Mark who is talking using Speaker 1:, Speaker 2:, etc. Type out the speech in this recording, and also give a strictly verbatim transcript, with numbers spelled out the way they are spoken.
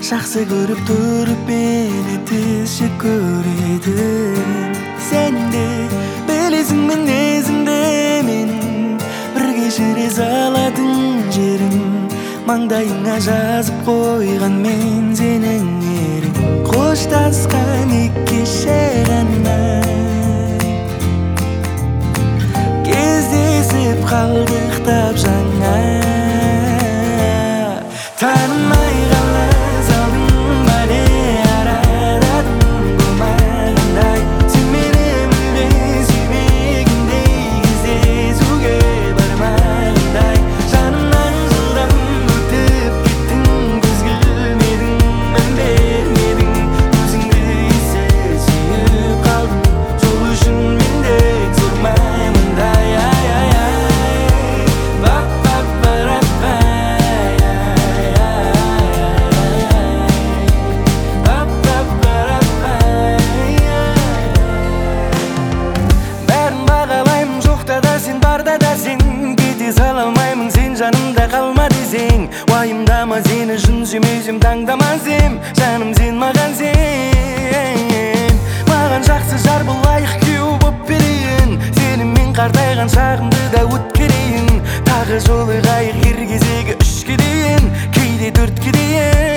Speaker 1: Жақсы көріп тұрып мені тізші көредің. Сен де білесің мінезімді менің, бір кешіре салатын жерім. Маңдайыңа жазып қойған мен сенің ерің. Қоштасқан екі ғана кездесіп қалдық тап жаңа. Танымай қала салдың бәле араладың болмағандай. Сен мені мүлде сүймегендей, кездесуге бармағандай. Жанымнан жылдам өтіп кеттің, көзге ілмедің, мән бермедің. Өзіңді есе сүйіп қалдым, сол үшін мен де тұрмаймындай. Ай ай ай, бап бап барап бай, ай ай ай, бап бап барап бай. Бәрін бағалаймын, жоқта да сен, барда да сен. Кете сала алмаймын, сен жанымда қалма десең. Уайымдама, сені шын сүймесем таңдамасем. Жаным сен маған сен, маған жақсы жар бұл лайық күйеу боп берейін. Сенімен қартайған шағымды да өткерейін. Тағы жолығайық ер кезегі үшке дейін, кейде төртке дейін.